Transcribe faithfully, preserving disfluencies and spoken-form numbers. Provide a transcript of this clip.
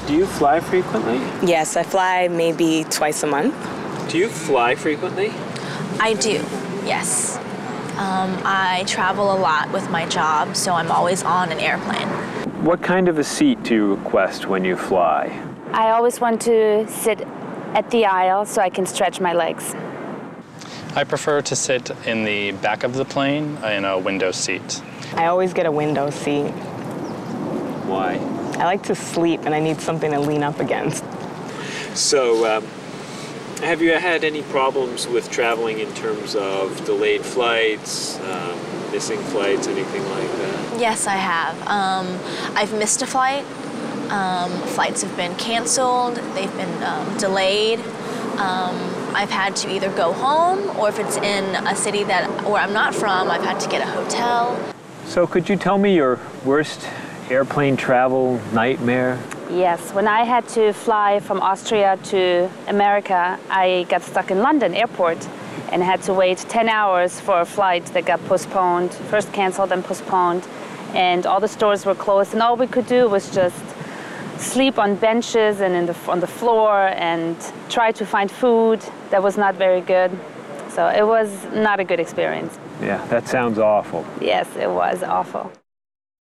Do you fly frequently? Yes, I fly maybe twice a month. Do you fly frequently? I do, yes. Um, I travel a lot with my job, so I'm always on an airplane. What kind of a seat do you request when you fly? I always want to sit at the aisle so I can stretch my legs. I prefer to sit in the back of the plane in a window seat. I always get a window seat. Why? I like to sleep and I need something to lean up against. So, um, have you had any problems with traveling in terms of delayed flights, um, missing flights, anything like that? Yes, I have. Um, I've missed a flight. Um, flights have been canceled. They've been um, delayed. Um, I've had to either go home, or if it's in a city that where I'm not from, I've had to get a hotel. So could you tell me your worst airplane travel nightmare? Yes, when I had to fly from Austria to America, I got stuck in London airport and had to wait ten hours for a flight that got postponed, first canceled and postponed, and all the stores were closed, and all we could do was just sleep on benches and in the, on the floor and try to find food that was not very good. So it was not a good experience. Yeah, that sounds awful. Yes, it was awful.